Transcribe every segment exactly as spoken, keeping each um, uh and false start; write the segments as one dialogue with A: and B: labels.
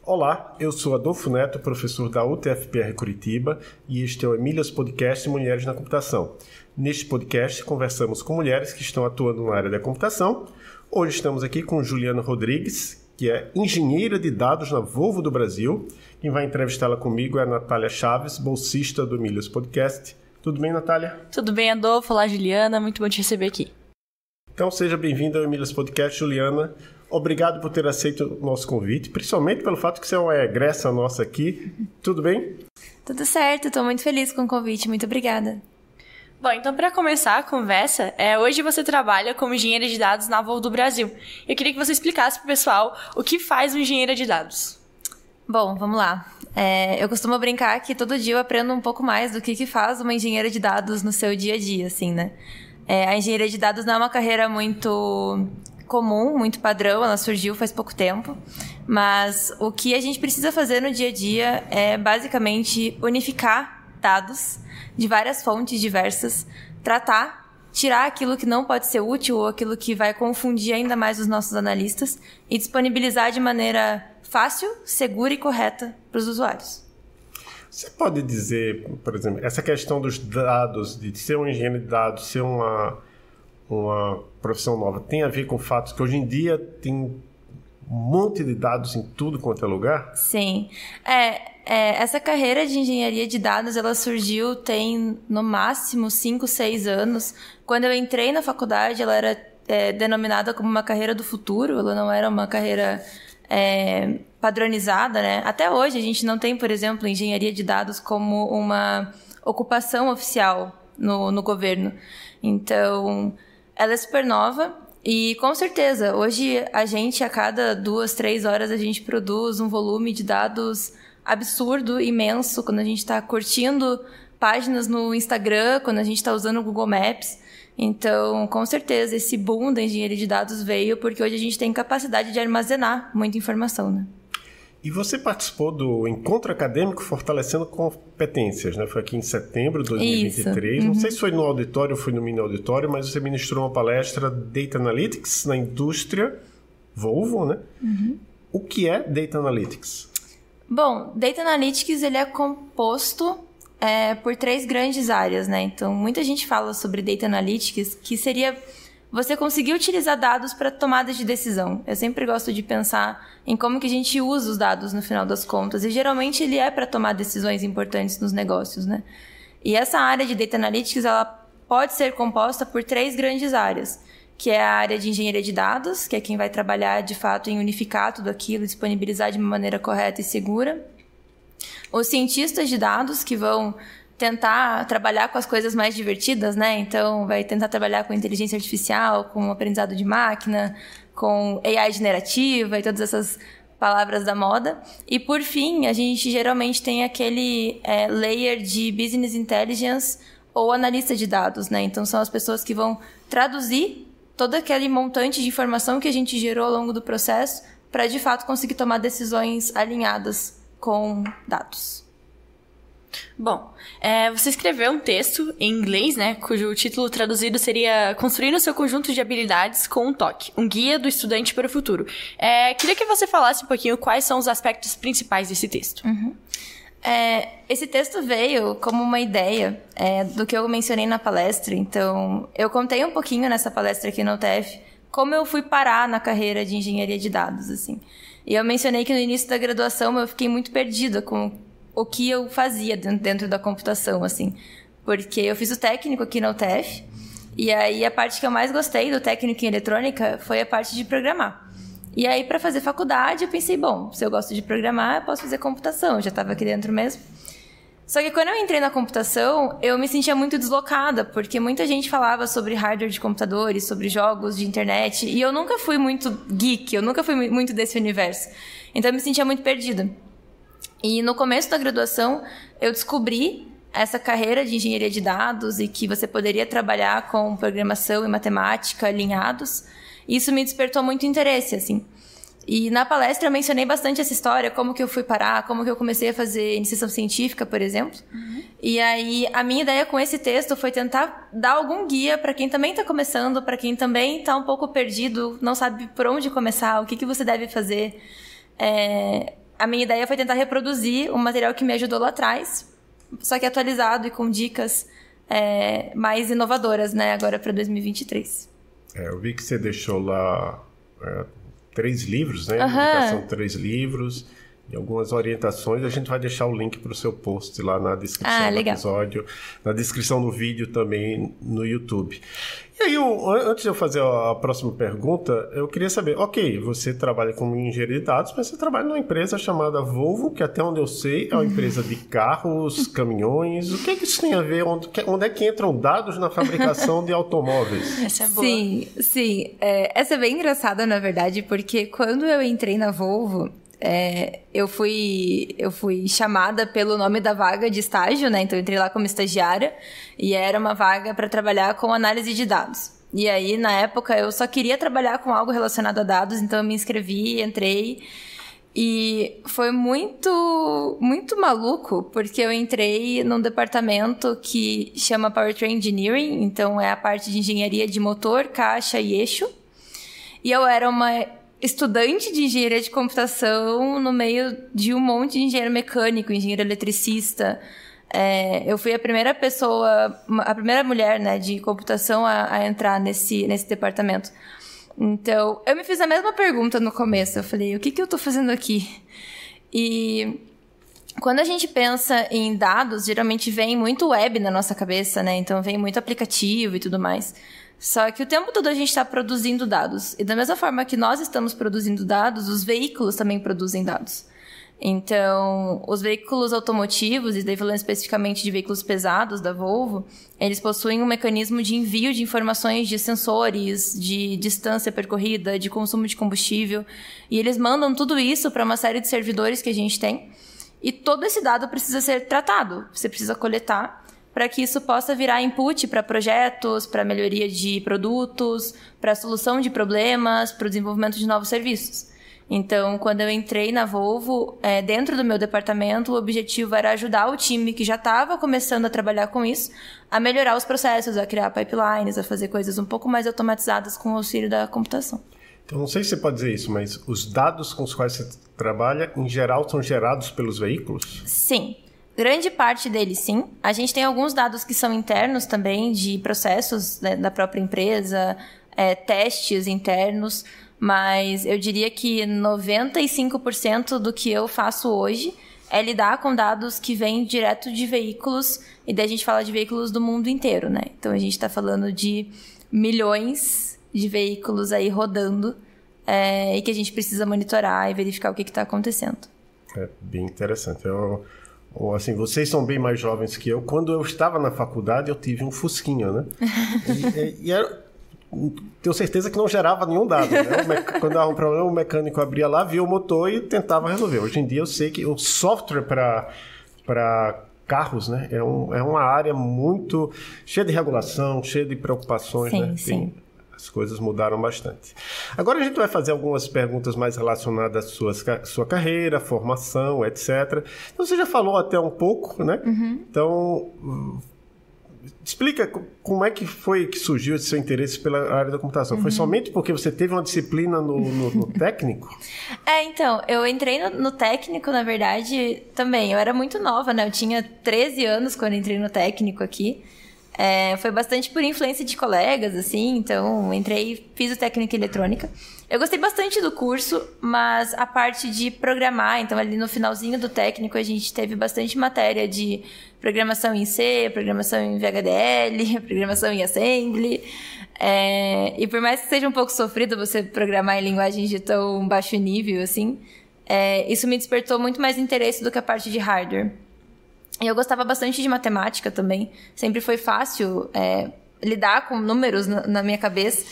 A: Olá, eu sou Adolfo Neto, professor da U T F P R Curitiba, e este é o Emílias Podcast Mulheres na Computação. Neste podcast, conversamos com mulheres que estão atuando na área da computação. Hoje estamos aqui com Juliana Rodrigues, que é engenheira de dados na Volvo do Brasil. Quem vai entrevistá-la comigo é a Natália Chaves, bolsista do Emílias Podcast. Tudo bem, Natália?
B: Tudo bem, Adolfo. Olá, Juliana. Muito bom te receber aqui.
A: Então, seja bem-vinda ao Emílias Podcast, Juliana. Obrigado por ter aceito o nosso convite, principalmente pelo fato que você é uma egressa nossa aqui. Tudo bem?
C: Tudo certo, estou muito feliz com o convite. Muito obrigada.
B: Bom, então para começar a conversa, é, hoje você trabalha como engenheira de dados na Volvo do Brasil. Eu queria que você explicasse para o pessoal o que faz um engenheiro de dados.
C: Bom, vamos lá. É, eu costumo brincar que todo dia eu aprendo um pouco mais do que, que faz uma engenheira de dados no seu dia a dia, assim, né? É, a engenharia de dados não é uma carreira muito comum, muito padrão, ela surgiu faz pouco tempo, mas o que a gente precisa fazer no dia a dia é basicamente unificar dados de várias fontes diversas, tratar, tirar aquilo que não pode ser útil ou aquilo que vai confundir ainda mais os nossos analistas e disponibilizar de maneira fácil, segura e correta para os usuários.
A: Você pode dizer, por exemplo, essa questão dos dados, de ser um engenheiro de dados, ser uma, uma profissão nova, tem a ver com o fato que hoje em dia tem um monte de dados em tudo quanto é lugar?
C: Sim. É, é, essa carreira de engenharia de dados, ela surgiu tem no máximo cinco, seis anos. Quando eu entrei na faculdade, ela era é, denominada como uma carreira do futuro, ela não era uma carreira é, padronizada, né? Até hoje a gente não tem, por exemplo, engenharia de dados como uma ocupação oficial no, no governo. Então, ela é super nova e, com certeza, hoje a gente, a cada duas, três horas, a gente produz um volume de dados absurdo, imenso, quando a gente está curtindo páginas no Instagram, quando a gente está usando o Google Maps. Então, com certeza, esse boom da engenharia de dados veio porque hoje a gente tem capacidade de armazenar muita informação, né?
A: E você participou do Encontro Acadêmico Fortalecendo Competências, né? Foi aqui em setembro de dois mil e vinte e três. Uhum. Não sei se foi no auditório ou foi no mini auditório, mas você ministrou uma palestra Data Analytics na indústria Volvo, né? Uhum. O que é Data Analytics?
C: Bom, Data Analytics ele é composto é, por três grandes áreas, né? Então, muita gente fala sobre Data Analytics, que seria você conseguir utilizar dados para tomada de decisão. Eu sempre gosto de pensar em como que a gente usa os dados no final das contas. E geralmente ele é para tomar decisões importantes nos negócios, né? E essa área de Data Analytics, ela pode ser composta por três grandes áreas, que é a área de engenharia de dados, que é quem vai trabalhar de fato em unificar tudo aquilo, disponibilizar de uma maneira correta e segura. Os cientistas de dados, que vão tentar trabalhar com as coisas mais divertidas, né? Então, vai tentar trabalhar com inteligência artificial, com aprendizado de máquina, com A I generativa e todas essas palavras da moda. E, por fim, a gente geralmente tem aquele é, layer de business intelligence ou analista de dados, né? Então, são as pessoas que vão traduzir todo aquele montante de informação que a gente gerou ao longo do processo para, de fato, conseguir tomar decisões alinhadas com dados.
B: Bom, é, você escreveu um texto em inglês, né, cujo título traduzido seria Construindo o seu conjunto de habilidades com um toque, um guia do estudante para o futuro. É, queria que você falasse um pouquinho quais são os aspectos principais desse texto.
C: Uhum. É, esse texto veio como uma ideia é, do que eu mencionei na palestra. Então, eu contei um pouquinho nessa palestra aqui no U T F como eu fui parar na carreira de engenharia de dados, assim. E eu mencionei que no início da graduação eu fiquei muito perdida com o que eu fazia dentro da computação, assim. Porque eu fiz o técnico aqui na U T F, e aí a parte que eu mais gostei do técnico em eletrônica foi a parte de programar. E aí, para fazer faculdade, eu pensei, bom, se eu gosto de programar, eu posso fazer computação, eu já estava aqui dentro mesmo. Só que quando eu entrei na computação, eu me sentia muito deslocada, porque muita gente falava sobre hardware de computadores, sobre jogos de internet, e eu nunca fui muito geek, eu nunca fui muito desse universo. Então, eu me sentia muito perdida. E no começo da graduação, eu descobri essa carreira de engenharia de dados e que você poderia trabalhar com programação e matemática alinhados. Isso me despertou muito interesse, assim. E na palestra eu mencionei bastante essa história, como que eu fui parar, como que eu comecei a fazer iniciação científica, por exemplo. Uhum. E aí a minha ideia com esse texto foi tentar dar algum guia para quem também está começando, para quem também está um pouco perdido, não sabe por onde começar, o que, que você deve fazer. É... a minha ideia foi tentar reproduzir o material que me ajudou lá atrás, só que atualizado e com dicas é, mais inovadoras, né, agora para dois mil e vinte e três.
A: É, eu vi que você deixou lá é, três livros, né?
C: Uhum.
A: Indicação de três livros e algumas orientações. A gente vai deixar o link para o seu post lá na descrição
C: ah,
A: do
C: legal.
A: episódio, na descrição do vídeo também no YouTube. E aí, eu, antes de eu fazer a próxima pergunta, eu queria saber, ok, você trabalha como engenheiro de dados, mas você trabalha numa empresa chamada Volvo, que até onde eu sei é uma empresa de carros, caminhões. O que, é que isso tem a ver? Onde, onde é que entram dados na fabricação de automóveis?
B: Essa é boa.
C: Sim, sim. É, essa é bem engraçada, na verdade, porque quando eu entrei na Volvo, é, eu, fui, eu fui chamada pelo nome da vaga de estágio, né? Então eu entrei lá como estagiária e era uma vaga para trabalhar com análise de dados. E aí, na época, eu só queria trabalhar com algo relacionado a dados, então eu me inscrevi, entrei. E foi muito, muito maluco, porque eu entrei num departamento que chama Powertrain Engineering, então é a parte de engenharia de motor, caixa e eixo. E eu era uma estudante de engenharia de computação no meio de um monte de engenheiro mecânico, engenheiro eletricista. É, eu fui a primeira pessoa, a primeira mulher, né, de computação a, a entrar nesse, nesse departamento. Então, eu me fiz a mesma pergunta no começo. Eu falei, o que, que eu tô fazendo aqui? E quando a gente pensa em dados, geralmente vem muito web na nossa cabeça, né? Então, vem muito aplicativo e tudo mais. Só que o tempo todo a gente está produzindo dados. E da mesma forma que nós estamos produzindo dados, os veículos também produzem dados. Então, os veículos automotivos, e daí falando especificamente de veículos pesados da Volvo, eles possuem um mecanismo de envio de informações de sensores, de distância percorrida, de consumo de combustível. E eles mandam tudo isso para uma série de servidores que a gente tem. E todo esse dado precisa ser tratado. Você precisa coletar para que isso possa virar input para projetos, para melhoria de produtos, para solução de problemas, para o desenvolvimento de novos serviços. Então, quando eu entrei na Volvo, é, dentro do meu departamento, o objetivo era ajudar o time que já estava começando a trabalhar com isso, a melhorar os processos, a criar pipelines, a fazer coisas um pouco mais automatizadas com o auxílio da computação.
A: Então, não sei se você pode dizer isso, mas os dados com os quais você trabalha, em geral, são gerados pelos veículos?
C: Sim. Grande parte deles, sim. A gente tem alguns dados que são internos também, de processos, né, da própria empresa, é, testes internos, mas eu diria que noventa e cinco por cento do que eu faço hoje é lidar com dados que vêm direto de veículos, e daí a gente fala de veículos do mundo inteiro, né? Então a gente está falando de milhões de veículos aí rodando, é, e que a gente precisa monitorar e verificar o que está acontecendo.
A: É bem interessante. Eu... Ou assim, vocês são bem mais jovens que eu. Quando eu estava na faculdade, eu tive um Fusquinha, né? E, e era, tenho certeza que não gerava nenhum dado, né? Quando dava um problema, o mecânico abria lá, via o motor e tentava resolver. Hoje em dia eu sei que o software para para carros, né? É, um, é uma área muito cheia de regulação, cheia de preocupações,
C: sim,
A: né?
C: Sim.
A: Tem, as coisas mudaram bastante. Agora a gente vai fazer algumas perguntas mais relacionadas à sua, sua carreira, formação, etcétera. Então, você já falou até um pouco, né?
C: Uhum.
A: Então, explica como é que foi que surgiu esse seu interesse pela área da computação. Uhum. Foi somente porque você teve uma disciplina no, no, no técnico?
C: É, então, eu entrei no, no técnico, na verdade, também. Eu era muito nova, né? Eu tinha treze anos quando entrei no técnico aqui. É, foi bastante por influência de colegas, assim, então entrei, fiz o técnico em eletrônica. Eu gostei bastante do curso, mas a parte de programar, então ali no finalzinho do técnico a gente teve bastante matéria de programação em C, programação em V H D L, programação em Assembly. É, e por mais que seja um pouco sofrido você programar em linguagens de tão baixo nível, assim, é, isso me despertou muito mais interesse do que a parte de hardware. E eu gostava bastante de matemática também. Sempre foi fácil é, lidar com números na, na minha cabeça.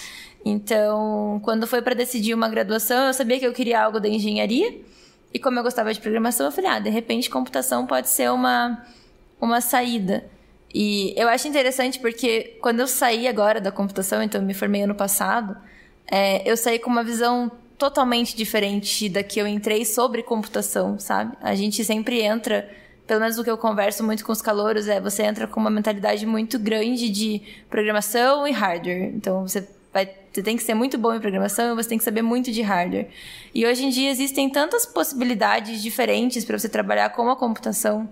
C: Então, quando foi para decidir uma graduação, eu sabia que eu queria algo da engenharia. E como eu gostava de programação, eu falei, ah, de repente computação pode ser uma, uma saída. E eu acho interessante porque quando eu saí agora da computação, então eu me formei ano passado, é, eu saí com uma visão totalmente diferente da que eu entrei sobre computação, sabe? A gente sempre entra... Pelo menos o que eu converso muito com os calouros é você entra com uma mentalidade muito grande de programação e hardware. Então, você vai, você tem que ser muito bom em programação e você tem que saber muito de hardware. E hoje em dia existem tantas possibilidades diferentes para você trabalhar com a computação,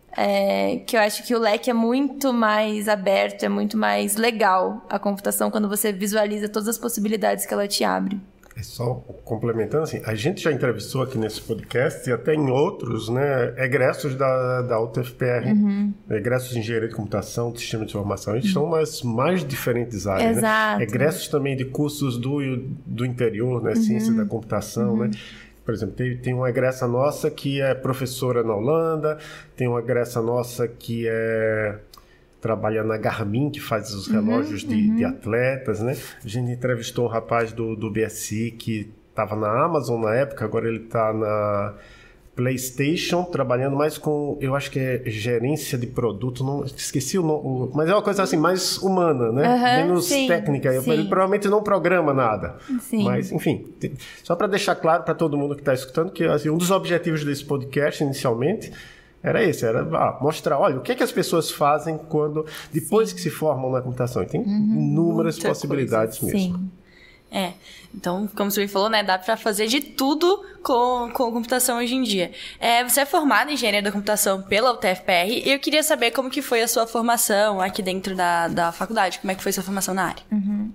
C: é, que eu acho que o leque é muito mais aberto, é muito mais legal a computação quando você visualiza todas as possibilidades que ela te abre.
A: É só complementando, assim, a gente já entrevistou aqui nesse podcast e até em outros, né, egressos da, da U T F P R, uhum. egressos de engenharia de computação, de sistema de informação, eles estão nas mais diferentes áreas,
C: Exato.
A: né? Egressos também de cursos do, do interior, né, uhum. ciência da computação, uhum. né? Por exemplo, tem, tem uma egressa nossa que é professora na Holanda, tem uma egressa nossa que é... trabalha na Garmin, que faz os relógios uhum, de, uhum. de atletas, né? A gente entrevistou um rapaz do, do B S I que estava na Amazon na época, agora ele está na PlayStation, trabalhando mais com, eu acho que é gerência de produto, não esqueci o nome, mas é uma coisa assim, mais humana, né?
C: Uhum,
A: menos
C: sim,
A: técnica.
C: sim.
A: Ele provavelmente não programa nada.
C: Sim.
A: Mas, enfim, só para deixar claro para todo mundo que está escutando que assim, um dos objetivos desse podcast, inicialmente, era esse, era ah, mostrar, olha, o que, é que as pessoas fazem quando, depois Sim. que se formam na computação. E tem uhum, inúmeras possibilidades coisa. mesmo.
B: Sim. É, então, como você me falou, né, dá pra fazer de tudo com, com computação hoje em dia. É, você é formada em engenharia da computação pela U T F P R e eu queria saber como que foi a sua formação aqui dentro da, da faculdade, como é que foi a sua formação na área?
C: Uhum.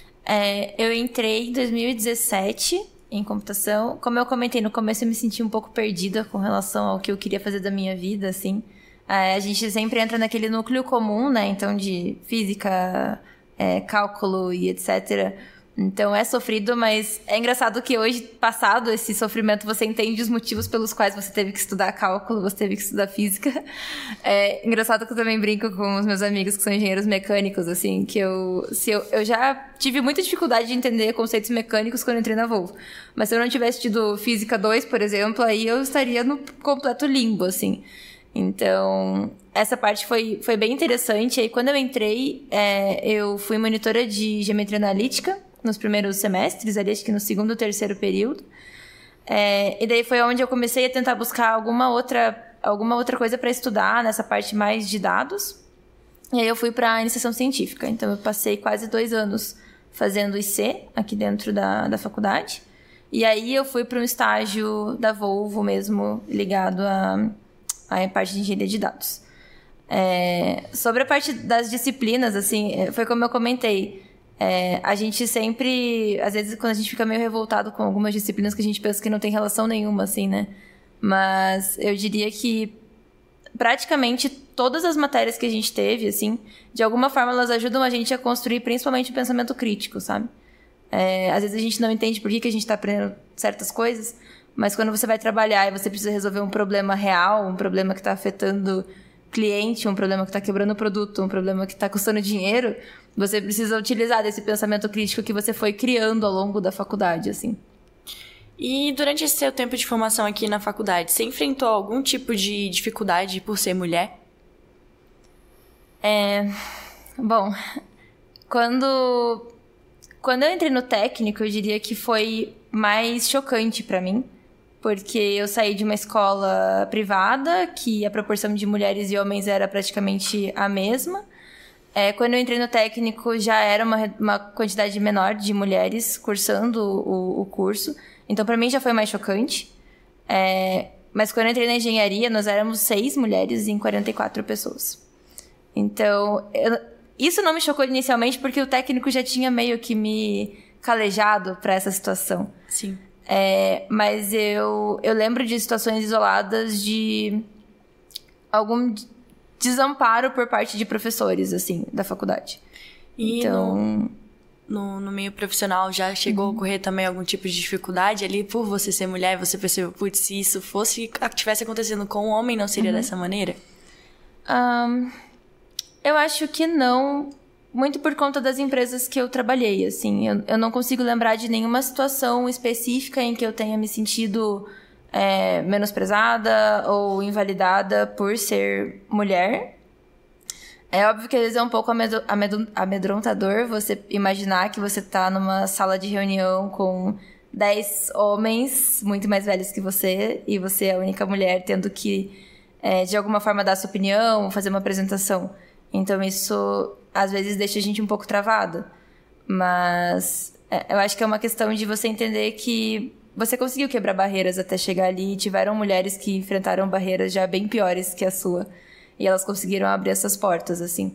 C: É, eu entrei em dois mil e dezessete... em computação. Como eu comentei no começo, eu me senti um pouco perdida com relação ao que eu queria fazer da minha vida, assim. É, a gente sempre entra naquele núcleo comum, né? Então, de física, é, cálculo e etcétera. Então, é sofrido, mas é engraçado que hoje, passado esse sofrimento, você entende os motivos pelos quais você teve que estudar cálculo, você teve que estudar física. É engraçado que eu também brinco com os meus amigos que são engenheiros mecânicos, assim, que eu, se eu, eu já tive muita dificuldade de entender conceitos mecânicos quando eu entrei na Volvo. Mas se eu não tivesse tido Física dois, por exemplo, aí eu estaria no completo limbo, assim. Então, essa parte foi, foi bem interessante. Aí, quando eu entrei, é, eu fui monitora de geometria analítica nos primeiros semestres, ali acho que no segundo ou terceiro período. É, e daí foi onde eu comecei a tentar buscar alguma outra, alguma outra coisa para estudar nessa parte mais de dados. E aí eu fui para a iniciação científica. Então eu passei quase dois anos fazendo I C aqui dentro da, da faculdade. E aí eu fui para um estágio da Volvo mesmo, ligado à, à parte de engenharia de dados. É, sobre a parte das disciplinas, assim, foi como eu comentei. É, a gente sempre, às vezes, quando a gente fica meio revoltado com algumas disciplinas que a gente pensa que não tem relação nenhuma, assim, né? Mas eu diria que praticamente todas as matérias que a gente teve, assim, de alguma forma elas ajudam a gente a construir principalmente o pensamento crítico, sabe? É, às vezes a gente não entende por que, que a gente está aprendendo certas coisas, mas quando você vai trabalhar e você precisa resolver um problema real, um problema que está afetando cliente, um problema que está quebrando o produto, um problema que está custando dinheiro, você precisa utilizar desse pensamento crítico que você foi criando ao longo da faculdade, assim.
B: E durante esse seu tempo de formação aqui na faculdade, você enfrentou algum tipo de dificuldade por ser mulher?
C: É... Bom, quando... Quando eu entrei no técnico, eu diria que foi mais chocante para mim, porque eu saí de uma escola privada, que a proporção de mulheres e homens era praticamente a mesma. É, quando eu entrei no técnico, já era uma, uma quantidade menor de mulheres cursando o, o curso. Então, para mim, já foi mais chocante. É, mas quando eu entrei na engenharia, nós éramos seis mulheres em quarenta e quatro pessoas. Então, eu, isso não me chocou inicialmente, porque o técnico já tinha meio que me calejado para essa situação.
B: Sim.
C: É, mas eu, eu lembro de situações isoladas de algum desamparo por parte de professores, assim, da faculdade.
B: E
C: então...
B: no, no, no meio profissional já chegou uhum. a ocorrer também algum tipo de dificuldade ali por você ser mulher e você percebeu, putz, se isso fosse, tivesse acontecendo com um homem, não seria uhum. dessa maneira?
C: Um, eu acho que não, muito por conta das empresas que eu trabalhei, assim. Eu, eu não consigo lembrar de nenhuma situação específica em que eu tenha me sentido é, menosprezada ou invalidada por ser mulher. É óbvio que às vezes é um pouco amedro- amedro- amedrontador você imaginar que você tá numa sala de reunião com dez homens muito mais velhos que você e você é a única mulher tendo que, é, de alguma forma, dar sua opinião, fazer uma apresentação. Então isso, às vezes, deixa a gente um pouco travada. Mas é, eu acho que é uma questão de você entender que você conseguiu quebrar barreiras até chegar ali. E tiveram mulheres que enfrentaram barreiras já bem piores que a sua. E elas conseguiram abrir essas portas, assim.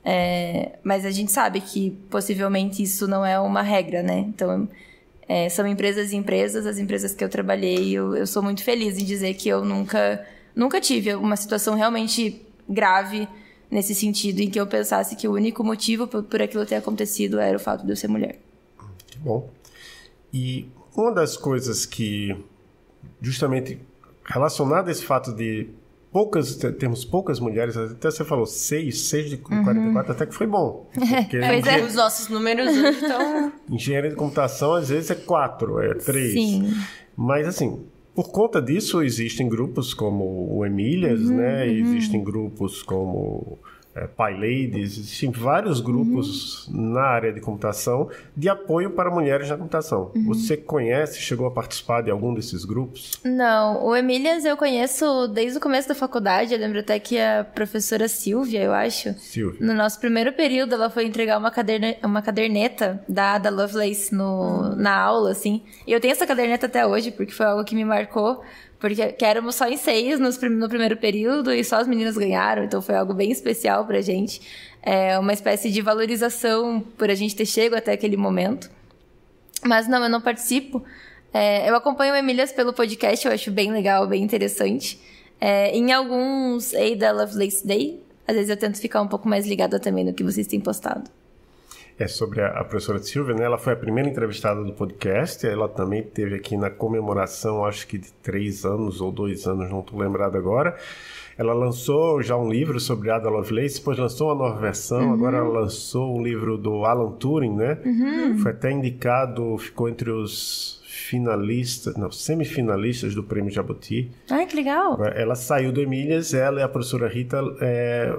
C: É, mas a gente sabe que possivelmente isso não é uma regra, né? Então, é, são empresas e empresas. As empresas que eu trabalhei, eu, eu sou muito feliz em dizer que eu nunca, nunca tive uma situação realmente grave nesse sentido, em que eu pensasse que o único motivo por, por aquilo ter acontecido era o fato de eu ser mulher.
A: Que bom. E uma das coisas que, justamente relacionada a esse fato de poucas, temos poucas mulheres, até você falou seis, seis de quarenta e quatro, uhum. Até que foi bom.
B: Porque pois é, os nossos números hoje estão...
A: Engenharia de computação, às vezes, é quatro, é três.
C: Sim.
A: Mas, assim, por conta disso, existem grupos como o Emílias, uhum, né? Uhum. Existem grupos como... É, PyLadies, existem vários grupos uhum. na área de computação de apoio para mulheres na computação. Uhum. Você conhece, chegou a participar de algum desses grupos?
C: Não, o Emílias eu conheço desde o começo da faculdade. Eu lembro até que a professora Silvia, eu acho,
A: Silvia.
C: No nosso primeiro período, ela foi entregar uma, caderne... uma caderneta da Ada Lovelace no... uhum. na aula, assim. E eu tenho essa caderneta até hoje, porque foi algo que me marcou. Porque que éramos só em seis no, no primeiro período e só as meninas ganharam, então foi algo bem especial pra gente. É uma espécie de valorização por a gente ter chego até aquele momento. Mas não, eu não participo. É, eu acompanho o Emílias pelo podcast, eu acho bem legal, bem interessante. É, em alguns Ada Lovelace Day, às vezes eu tento ficar um pouco mais ligada também no que vocês têm postado.
A: É sobre a, a professora Silvia, né? Ela foi a primeira entrevistada do podcast. Ela também esteve aqui na comemoração, acho que de três anos ou dois anos, não estou lembrado agora. Ela lançou já um livro sobre Ada Lovelace, depois lançou uma nova versão, uhum. agora ela lançou um livro do Alan Turing, né? Uhum. Foi até indicado, ficou entre os finalistas, não, semifinalistas do Prêmio Jabuti.
C: Ai, que legal!
A: Ela saiu do Emílias, ela e a professora Rita é,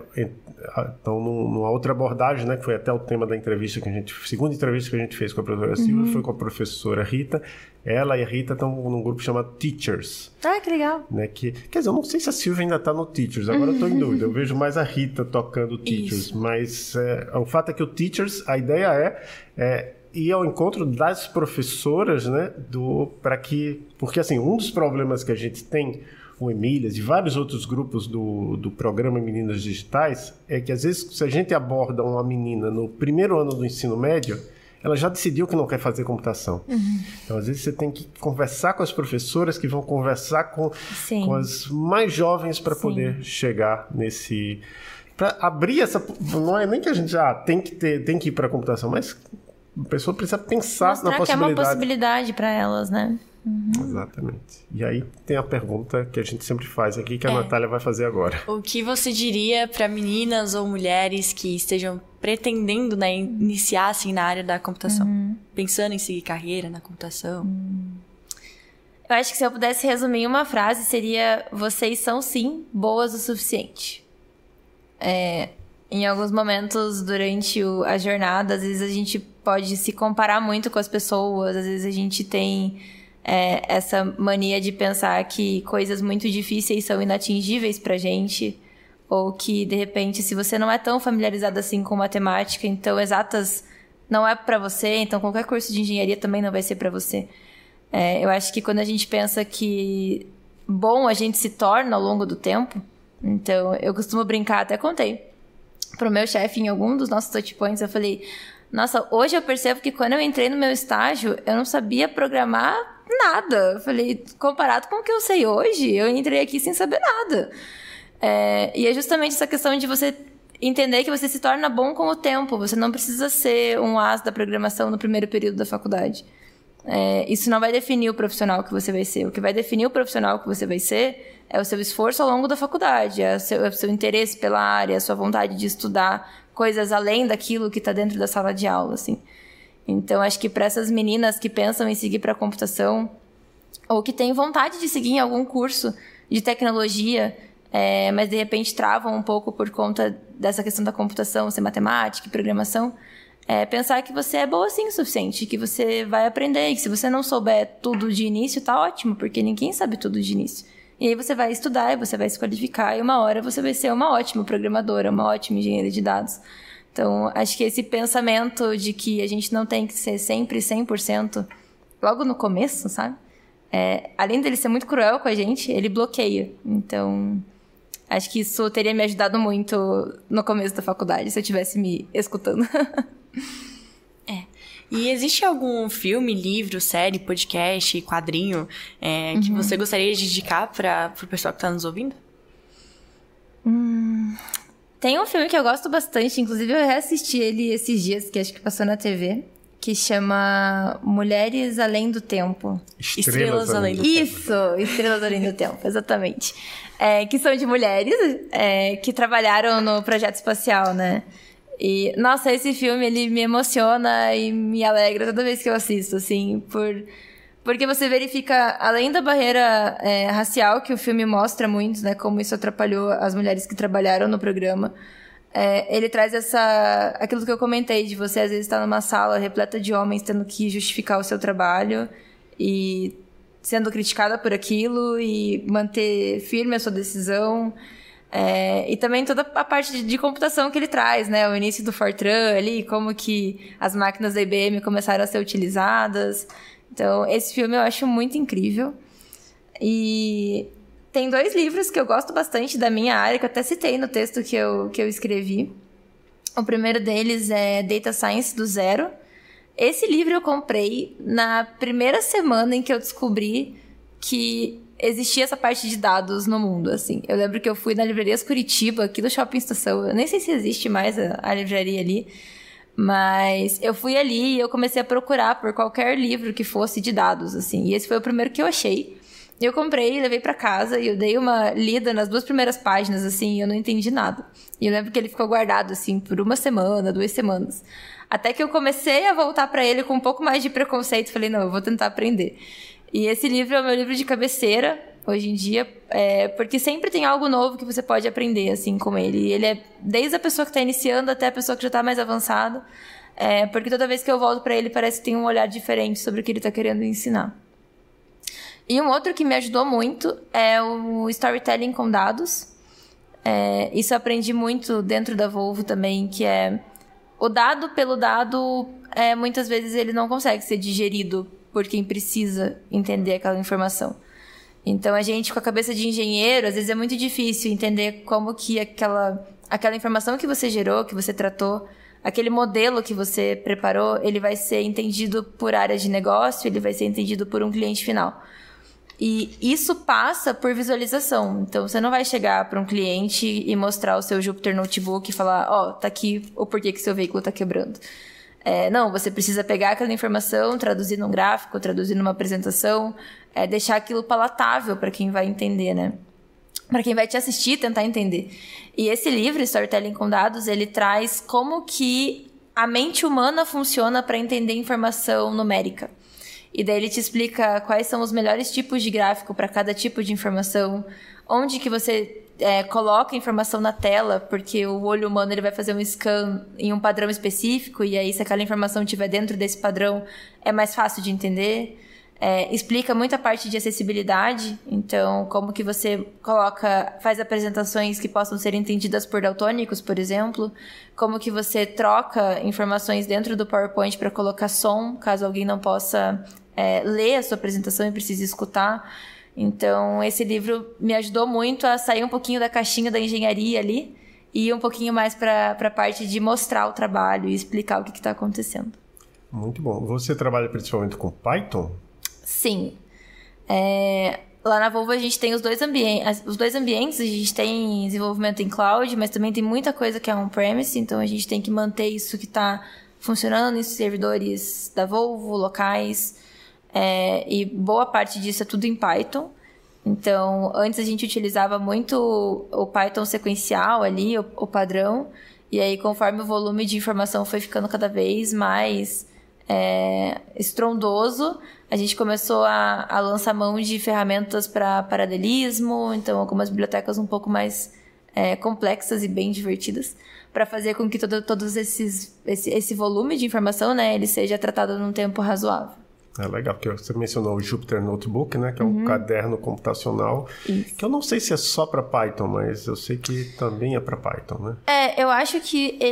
A: estão numa outra abordagem, né, que foi até o tema da entrevista que a gente, segunda entrevista que a gente fez com a professora Silvia, uhum. foi com a professora Rita. Ela e a Rita estão num grupo chamado Teachers.
C: Ah, que legal!
A: Né, que, quer dizer, eu não sei se a Silvia ainda está no Teachers, agora eu estou em dúvida, eu vejo mais a Rita tocando Teachers, Isso. mas é, o fato é que o Teachers, a ideia é, é ir ao encontro das professoras, né, do, para que, porque assim, um dos problemas que a gente tem, o Emílias e vários outros grupos do, do programa Meninas Digitais, é que às vezes se a gente aborda uma menina no primeiro ano do ensino médio, ela já decidiu que não quer fazer computação. Uhum. Então, às vezes, você tem que conversar com as professoras que vão conversar com, com as mais jovens para poder chegar nesse... Para abrir essa... Não é nem que a gente já ah, tem que ter, tem que ir para a computação, mas a pessoa precisa pensar
C: Mostrar
A: na possibilidade.
C: que é uma possibilidade para elas, né?
A: Uhum. Exatamente. E aí tem a pergunta que a gente sempre faz aqui, que a é. Natália vai fazer agora.
B: O que você diria para meninas ou mulheres que estejam pretendendo, né, iniciar assim, na área da computação? Uhum. Pensando em seguir carreira na computação?
C: Uhum. Eu acho que se eu pudesse resumir em uma frase, seria: vocês são sim boas o suficiente. É, em alguns momentos durante o, a jornada, às vezes a gente pode se comparar muito com as pessoas, às vezes a gente tem é, essa mania de pensar que coisas muito difíceis são inatingíveis pra gente, ou que, de repente, se você não é tão familiarizado assim com matemática, então exatas não é pra você, então qualquer curso de engenharia também não vai ser pra você. É, eu acho que quando a gente pensa que bom a gente se torna ao longo do tempo, então eu costumo brincar, até contei pro meu chefe em algum dos nossos touchpoints, eu falei: nossa, hoje eu percebo que quando eu entrei no meu estágio, eu não sabia programar nada. Eu falei, comparado com o que eu sei hoje, eu entrei aqui sem saber nada. É, e é justamente essa questão de você entender que você se torna bom com o tempo. Você não precisa ser um as da programação no primeiro período da faculdade. É, isso não vai definir o profissional que você vai ser. O que vai definir o profissional que você vai ser é o seu esforço ao longo da faculdade, é o seu, é o seu interesse pela área, a sua vontade de estudar coisas além daquilo que está dentro da sala de aula, assim. Então, acho que para essas meninas que pensam em seguir para a computação, ou que têm vontade de seguir em algum curso de tecnologia, é, mas de repente travam um pouco por conta dessa questão da computação, ser matemática e programação, é, pensar que você é boa sim o suficiente, que você vai aprender, e que se você não souber tudo de início, tá ótimo, porque ninguém sabe tudo de início. E aí você vai estudar, e você vai se qualificar, e uma hora você vai ser uma ótima programadora, uma ótima engenheira de dados. Então, acho que esse pensamento de que a gente não tem que ser sempre cem por cento logo no começo, sabe? É, além dele ser muito cruel com a gente, ele bloqueia. Então, acho que isso teria me ajudado muito no começo da faculdade, se eu estivesse me escutando.
B: É. E existe algum filme, livro, série, podcast, quadrinho é, que uhum. você gostaria de indicar para o pessoal que está nos ouvindo?
C: Hum... Tem um filme que eu gosto bastante, inclusive eu reassisti ele esses dias, que acho que passou na T V, que chama Mulheres Além do Tempo.
B: Estrelas, Estrelas Além do
C: Tempo. Isso, Estrelas Além do Tempo, exatamente. É, que são de mulheres é, que trabalharam no projeto espacial, né? E, nossa, esse filme, ele me emociona e me alegra toda vez que eu assisto, assim, por... Porque você verifica, além da barreira é, racial, que o filme mostra muito, né? Como isso atrapalhou as mulheres que trabalharam no programa. É, ele traz essa... Aquilo que eu comentei, de você às vezes estar numa sala repleta de homens tendo que justificar o seu trabalho e sendo criticada por aquilo e manter firme a sua decisão. É, e também toda a parte de, de computação que ele traz, né? O início do Fortran ali, como que as máquinas da I B M começaram a ser utilizadas. Então, esse filme eu acho muito incrível. E tem dois livros que eu gosto bastante da minha área, que eu até citei no texto que eu, que eu escrevi. O primeiro deles é Data Science do Zero. Esse livro eu comprei na primeira semana em que eu descobri que existia essa parte de dados no mundo, assim. Eu lembro que eu fui na Livrarias Curitiba, aqui do Shopping Estação. Eu nem sei se existe mais a, a livraria ali. Mas eu fui ali e eu comecei a procurar por qualquer livro que fosse de dados, assim. E esse foi o primeiro que eu achei. Eu comprei, levei pra casa e eu dei uma lida nas duas primeiras páginas, assim, e eu não entendi nada. E eu lembro que ele ficou guardado, assim, por uma semana, duas semanas. Até que eu comecei a voltar pra ele com um pouco mais de preconceito. Falei, não, eu vou tentar aprender. E esse livro é o meu livro de cabeceira, hoje em dia, é, porque sempre tem algo novo que você pode aprender, assim, com ele. E ele é desde a pessoa que está iniciando até a pessoa que já está mais avançada, é, porque toda vez que eu volto para ele parece que tem um olhar diferente sobre o que ele está querendo ensinar. E um outro que me ajudou muito é o Storytelling com Dados. É, isso eu aprendi muito dentro da Volvo também, que é o dado pelo dado, é, muitas vezes ele não consegue ser digerido por quem precisa entender aquela informação. Então, a gente, com a cabeça de engenheiro, às vezes é muito difícil entender como que aquela, aquela informação que você gerou, que você tratou, aquele modelo que você preparou, ele vai ser entendido por área de negócio, ele vai ser entendido por um cliente final. E isso passa por visualização. Então, você não vai chegar para um cliente e mostrar o seu Jupyter Notebook e falar, ó, oh, tá aqui o porquê que seu veículo tá quebrando. É, não, você precisa pegar aquela informação, traduzir num gráfico, traduzir numa apresentação, é, deixar aquilo palatável para quem vai entender, né? Para quem vai te assistir, tentar entender. E esse livro, Storytelling com Dados, ele traz como que a mente humana funciona para entender informação numérica. E daí ele te explica quais são os melhores tipos de gráfico para cada tipo de informação, onde que você é, coloca a informação na tela, porque o olho humano ele vai fazer um scan em um padrão específico, e aí se aquela informação estiver dentro desse padrão, é mais fácil de entender. É, explica muita parte de acessibilidade, então como que você coloca, faz apresentações que possam ser entendidas por daltônicos, por exemplo, como que você troca informações dentro do PowerPoint para colocar som, caso alguém não possa é, ler a sua apresentação e precise escutar. Então esse livro me ajudou muito a sair um pouquinho da caixinha da engenharia ali e ir um pouquinho mais para a parte de mostrar o trabalho e explicar o que está acontecendo.
A: Muito bom. Você trabalha principalmente com Python?
C: Sim. É, lá na Volvo a gente tem os dois, ambien- os dois ambientes, a gente tem desenvolvimento em cloud, mas também tem muita coisa que é on-premise, então a gente tem que manter isso que está funcionando nos servidores da Volvo, locais, é, e boa parte disso é tudo em Python. Então, antes a gente utilizava muito o Python sequencial ali, o, o padrão, e aí conforme o volume de informação foi ficando cada vez mais é, estrondoso, a gente começou a, a lançar mão de ferramentas para paralelismo, então algumas bibliotecas um pouco mais é, complexas e bem divertidas, para fazer com que todo, todos esses esse, esse volume de informação, né, ele seja tratado num tempo razoável.
A: É legal, porque você mencionou o Jupyter Notebook, né, que é um uhum. caderno computacional, Isso. que eu não sei se é só para Python, mas eu sei que também é para Python, né?
C: É, eu acho que ele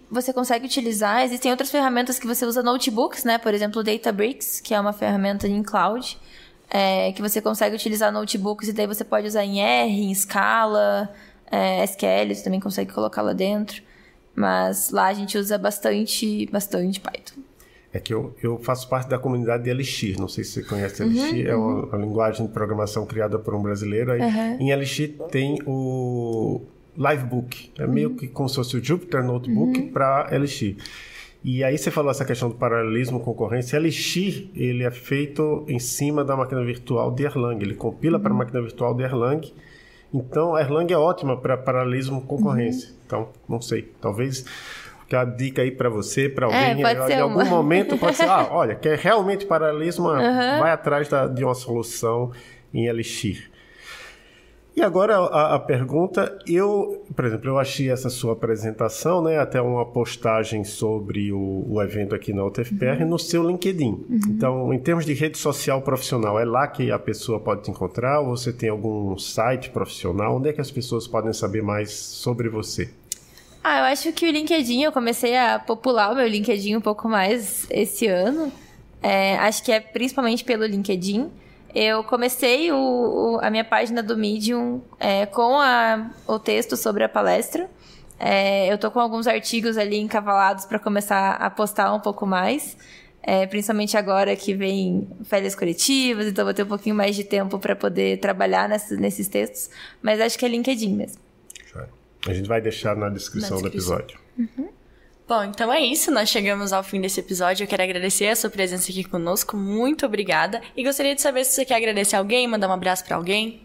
C: você consegue utilizar. Existem outras ferramentas que você usa notebooks, né? Por exemplo, o Databricks, que é uma ferramenta em cloud, é, que você consegue utilizar notebooks e daí você pode usar em R, em Scala, é, S Q L, você também consegue colocar lá dentro. Mas lá a gente usa bastante, bastante Python.
A: É que eu, eu faço parte da comunidade de Elixir, não sei se você conhece Elixir, uhum, é uma, uma linguagem de programação criada por um brasileiro. Aí, uhum. Em Elixir tem o Livebook, é meio uhum. que como se fosse o Jupyter Notebook uhum. para Elixir. E aí você falou essa questão do paralelismo, concorrência. Elixir, ele é feito em cima da máquina virtual de Erlang, ele compila uhum. para a máquina virtual de Erlang. Então, a Erlang é ótima para paralelismo, concorrência. Uhum. Então, não sei, talvez... que a dica aí para você, para alguém,
C: é,
A: em algum
C: uma.
A: momento pode ser, ah, olha, quer realmente paralelismo, uhum. vai atrás da, de uma solução em Elixir. E agora a, a pergunta, eu, por exemplo, eu achei essa sua apresentação, né, até uma postagem sobre o, o evento aqui na U T F P R uhum. no seu LinkedIn. Uhum. Então, em termos de rede social profissional, é lá que a pessoa pode te encontrar, ou você tem algum site profissional? Onde é que as pessoas podem saber mais sobre você?
C: Ah, eu acho que o LinkedIn, eu comecei a popular o meu LinkedIn um pouco mais esse ano. É, acho que é principalmente pelo LinkedIn. Eu comecei o, o, a minha página do Medium é, com a, o texto sobre a palestra. É, eu tô com alguns artigos ali encavalados para começar a postar um pouco mais. É, principalmente agora que vem férias coletivas, então vou ter um pouquinho mais de tempo para poder trabalhar nessa, nesses textos. Mas acho que é LinkedIn mesmo.
A: A gente vai deixar na descrição, na descrição. do episódio.
C: Uhum.
B: Bom, então é isso. Nós chegamos ao fim desse episódio. Eu quero agradecer a sua presença aqui conosco. Muito obrigada. E gostaria de saber se você quer agradecer alguém, mandar um abraço pra alguém.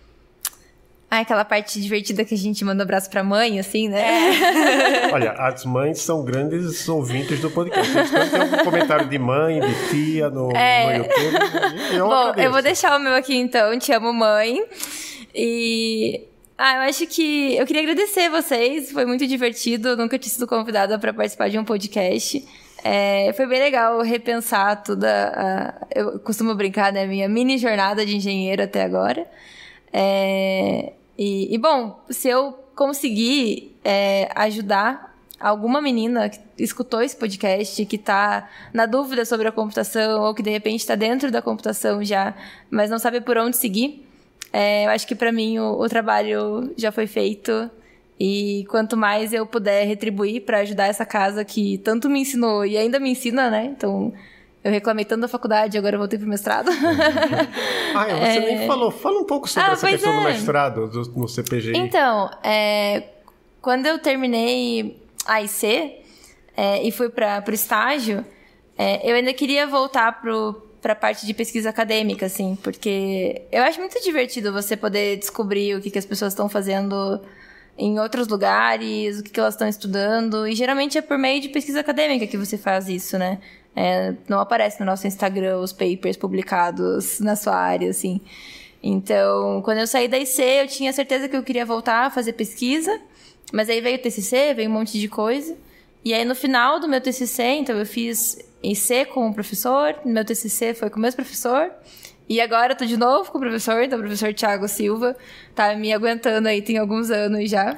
C: Ah, aquela parte divertida que a gente manda um abraço pra mãe, assim, né?
B: É.
A: Olha, as mães são grandes ouvintes do podcast. Quando tem algum comentário de mãe, de tia no,
C: é.
A: no YouTube, eu
C: Bom,
A: agradeço.
C: Eu vou deixar o meu aqui, então. Te amo, mãe. E... Ah, eu acho que... Eu queria agradecer vocês, foi muito divertido, eu nunca tinha sido convidada para participar de um podcast. É, foi bem legal repensar toda a... Eu costumo brincar, né, minha mini jornada de engenheiro até agora. É, e, e, bom, se eu conseguir é, ajudar alguma menina que escutou esse podcast, que está na dúvida sobre a computação, ou que de repente está dentro da computação já, mas não sabe por onde seguir, É, eu acho que para mim o, o trabalho já foi feito e quanto mais eu puder retribuir para ajudar essa casa que tanto me ensinou e ainda me ensina, né? Então, eu reclamei tanto da faculdade, agora eu voltei pro mestrado.
A: Ah, você é... nem falou. Fala um pouco sobre
C: ah,
A: essa questão
C: é.
A: do mestrado do, no C P G I.
C: Então, é, quando eu terminei a I C é, e fui para pro estágio, é, eu ainda queria voltar pro para a parte de pesquisa acadêmica, assim, porque eu acho muito divertido você poder descobrir o que, que as pessoas estão fazendo em outros lugares, o que, que elas estão estudando, e geralmente é por meio de pesquisa acadêmica que você faz isso, né? É, não aparece no nosso Instagram os papers publicados na sua área, assim. Então, quando eu saí da I C, eu tinha certeza que eu queria voltar a fazer pesquisa, mas aí veio o T C C, veio um monte de coisa, e aí no final do meu T C C, então eu fiz I C com o professor, meu T C C foi com o mesmo professor, e agora eu tô de novo com o professor, então o professor Thiago Silva tá me aguentando aí tem alguns anos já.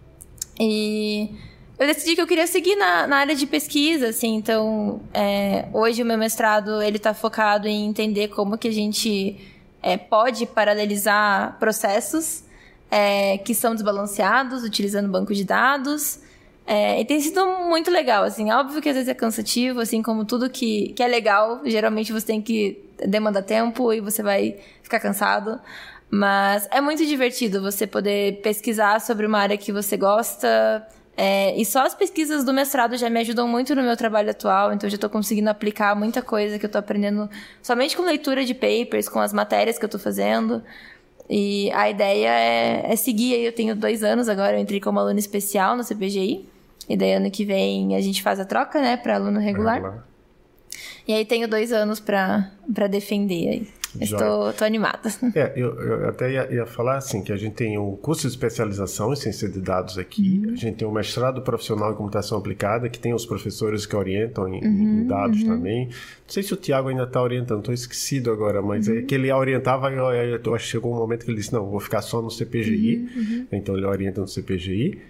C: E eu decidi que eu queria seguir na, na área de pesquisa, assim, então é, hoje o meu mestrado ele tá focado em entender como que a gente é, pode paralelizar processos é, que são desbalanceados, utilizando banco de dados. É, e tem sido muito legal, assim, óbvio que às vezes é cansativo, assim, como tudo que, que é legal, geralmente você tem que demandar tempo e você vai ficar cansado, mas é muito divertido você poder pesquisar sobre uma área que você gosta, é, e só as pesquisas do mestrado já me ajudam muito no meu trabalho atual, então eu já tô conseguindo aplicar muita coisa que eu tô aprendendo somente com leitura de papers, com as matérias que eu tô fazendo. E a ideia é, é seguir aí, eu tenho dois anos agora, eu entrei como aluna especial no C P G I. E daí ano que vem a gente faz a troca, né, para aluno regular. regular. E aí tenho dois anos para para defender aí. Estou tô animada.
A: É, eu, eu até ia, ia falar assim, que a gente tem um curso de especialização em ciência de dados aqui, uhum. a gente tem um mestrado profissional em computação aplicada, que tem os professores que orientam em, uhum, em dados uhum. também. Não sei se o Thiago ainda está orientando, estou esquecido agora, mas uhum. é que ele orientava, eu, eu, eu acho que chegou um momento que ele disse, não, vou ficar só no C P G I, uhum, uhum. então ele orienta no C P G I.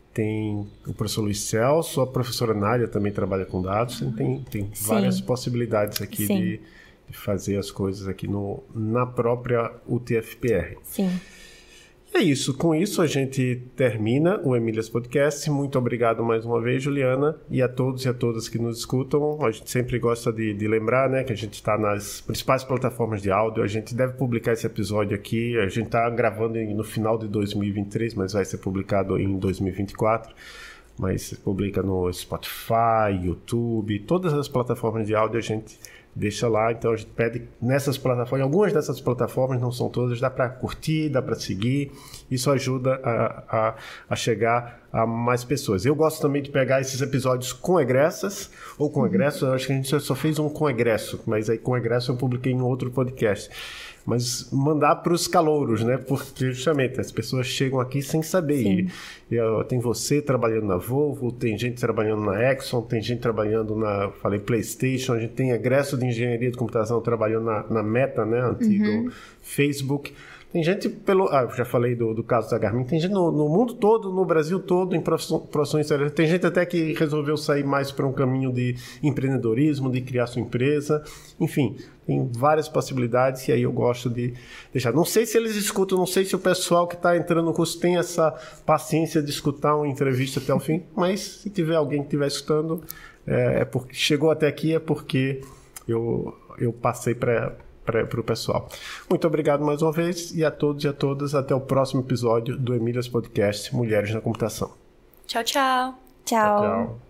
A: tem o professor Luiz Celso, a professora Nádia também trabalha com dados, tem, tem várias possibilidades aqui de, de fazer as coisas aqui no, na própria U T F P R.
C: Sim.
A: E é isso, com isso a gente termina o Emílias Podcast. Muito obrigado mais uma vez, Juliana, e a todos e a todas que nos escutam. A gente sempre gosta de, de lembrar, né, que a gente está nas principais plataformas de áudio. A gente deve publicar esse episódio aqui, a gente está gravando no final de dois mil e vinte e três, mas vai ser publicado em dois mil e vinte e quatro. Mas se publica no Spotify, YouTube, todas as plataformas de áudio a gente deixa lá. Então a gente pede nessas plataformas, algumas dessas plataformas, não são todas, dá para curtir, dá para seguir, isso ajuda a, a, a chegar a mais pessoas. Eu gosto também de pegar esses episódios com egressas, ou com egresso, eu acho que a gente só fez um com egresso, mas aí com egresso eu publiquei em outro podcast. Mas mandar para os calouros, né? Porque justamente as pessoas chegam aqui sem saber. E, e, ó, tem você trabalhando na Volvo, tem gente trabalhando na Exxon, tem gente trabalhando na, falei, PlayStation, a gente tem egresso de engenharia de computação trabalhando na, na Meta, né? Antigo uhum. Facebook. Tem gente pelo... Ah, já falei do, do caso da Garmin. Tem gente no, no mundo todo, no Brasil todo, em profissões sérias. Tem gente até que resolveu sair mais para um caminho de empreendedorismo, de criar sua empresa. Enfim, tem várias possibilidades e aí eu gosto de deixar. Não sei se eles escutam, não sei se o pessoal que está entrando no curso tem essa paciência de escutar uma entrevista até o fim, mas se tiver alguém que estiver escutando, é, é porque chegou até aqui, é porque eu, eu passei para... para o pessoal. Muito obrigado mais uma vez e a todos e a todas até o próximo episódio do Emílias Podcast Mulheres na Computação.
B: Tchau, tchau.
C: Tchau.
A: Tchau, tchau.